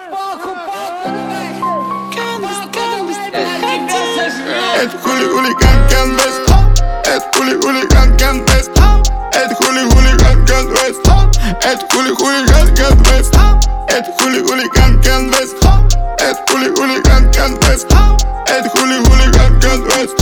Это хулиган конвест. Это хулиган конвест. Это хулиган конвест. Это хулиган конвест. Это хулиган конвест. Это хулиган конвест. Это хулиган конвест.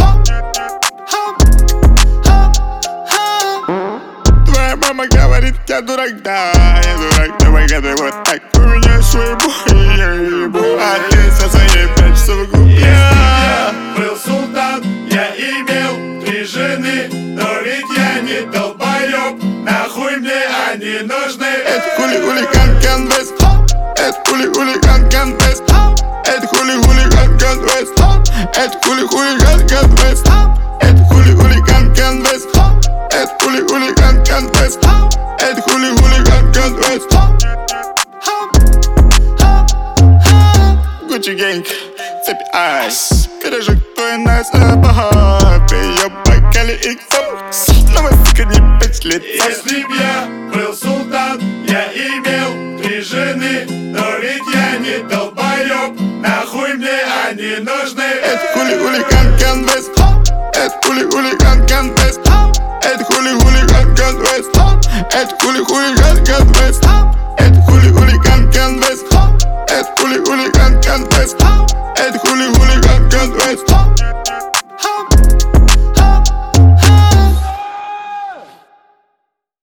Твоя мама говорит, я дурак, да, я дурак. Давай гадай вот так. У меня свой бой, я ебу, а ты со своей 5 часов глупее. Я был султан, я имел 3 жены, но ведь я не долбоёб, нахуй мне они нужны. Это хулиган конвест. Это хулиган конвест. Это хулиган конвест. Это хулиган конвест. Это хулиган конвест. Это хулиган конвест. Это хулиган конвест. Gucci gang, цепи айс. Пирожок твой нас обогат. Приебакали их фокус. Но мы сука не 5 лет. Если б я был султан, я имел 3 жены, но ведь я не долбоёб, нахуй мне они нужны. Это хулиган